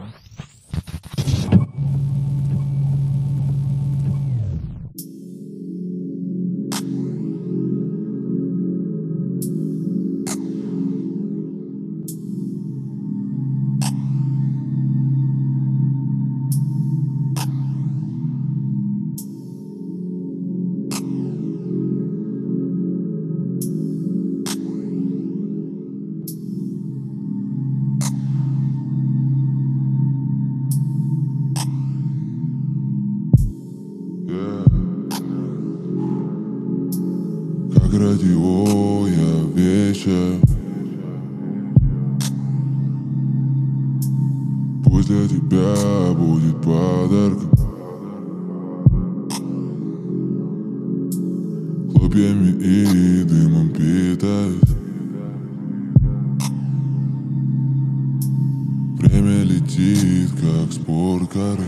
Как радио я вещаю. Пусть для тебя будет подарком, хлопьями и дымом питаюсь. Время летит, как спорткары.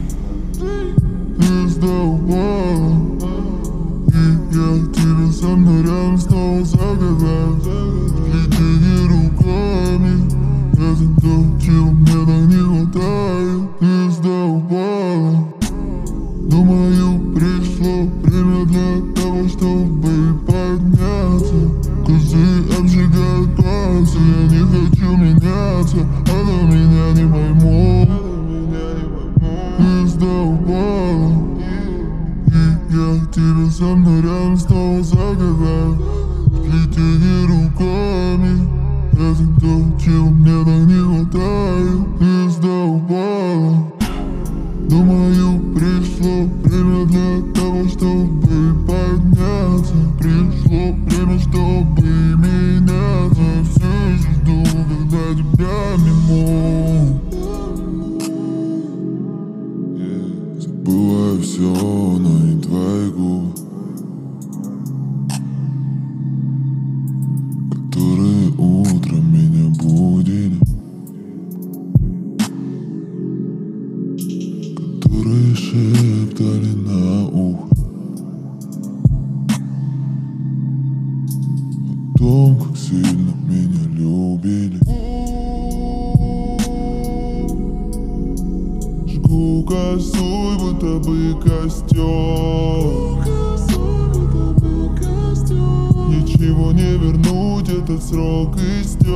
Ты сдавала, и я тебя со мной рядом снова загадаю. Летели руками, это то, чего мне так не хватает. Ты сдавала, думаю, пришло время для того, чтобы подняться. Козы обжигают пальцы, я не хочу меняться, а до меня не поймут. Ты сдавала, и я тебя со мной рядом снова загадаю. Летели руками, это то, чего мне так не хватает. Ты сдавала, думаю, пришло время для того, чтобы подняться. Пришло время, чтобы меняться. Все еще жду, когда тебя мимо. Забываю все, но не твои губы, которые утром меня будили, которые шептали на ухо о том, как сильно меня любили. Жгу косой, будто бы костер. Ничего не вернуть, этот срок истек.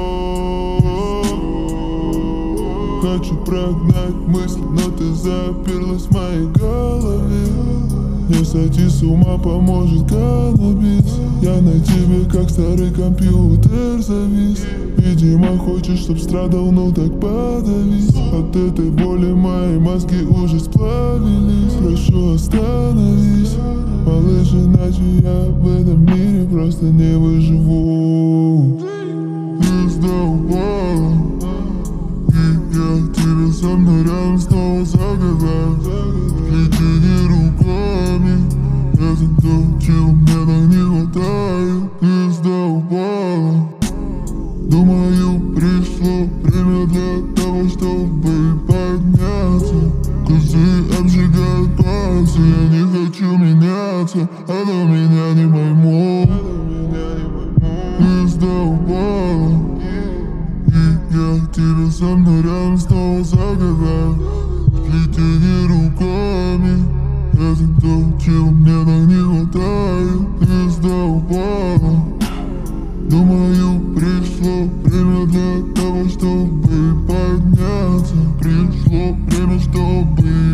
Хочу прогнать мысли, но ты заперлась в моей голове. Не сойти с ума поможет каннабис. Я на тебе как старый компьютер завис. Видимо, хочешь, чтоб страдал, ну так подавись. От этой боли мои мозги уже сплавились. Прошу, остановись, малыш, иначе я в этом мире просто не выживу. Ты сдавала, и я тебя со мной рядом снова загадаю. Летели руками, это то, чего мне так не хватает. Ты сдавала, думаю, пришло время для того, чтобы подняться. Козы обжигают пальцы, я не хочу меняться, а до меня не поймут. Ты сдавала, и я тебя со мной рядом снова загадаю. Летели руками, это то, чего мне так не хватает. Ты сдавала, думаю, пришло время для того, чтобы подняться. Пришло время, чтобы